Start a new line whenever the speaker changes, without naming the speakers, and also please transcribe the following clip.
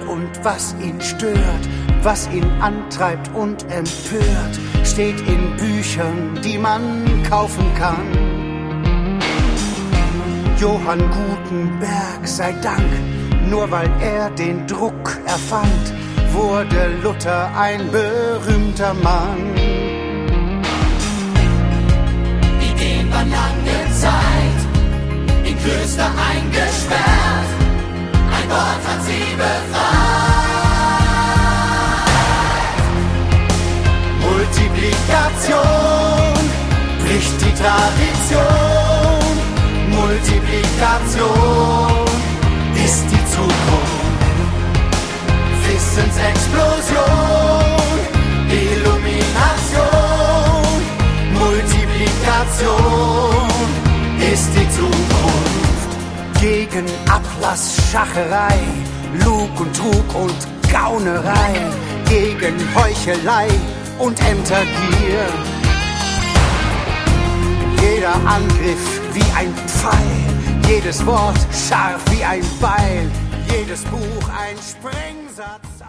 und was ihn stört, was ihn antreibt und empört, steht in Büchern, die man kaufen kann. Johann Gutenberg sei Dank, nur weil er den Druck erfand, wurde Luther ein berühmter Mann.
Ideen waren lange Zeit in Klöster eingesperrt, ein Wort hat sie befreit.
Multiplikation bricht die Tradition, Multiplikation ist die Zukunft. Wissensexplosion, Illumination, Multiplikation ist die Zukunft. Gegen Ablassschacherei, Lug und Trug und Gaunerei, gegen Heuchelei und Ämtergier. Jeder Angriff wie ein Pfeil, jedes Wort scharf wie ein Beil, jedes Buch ein Sprengsatz.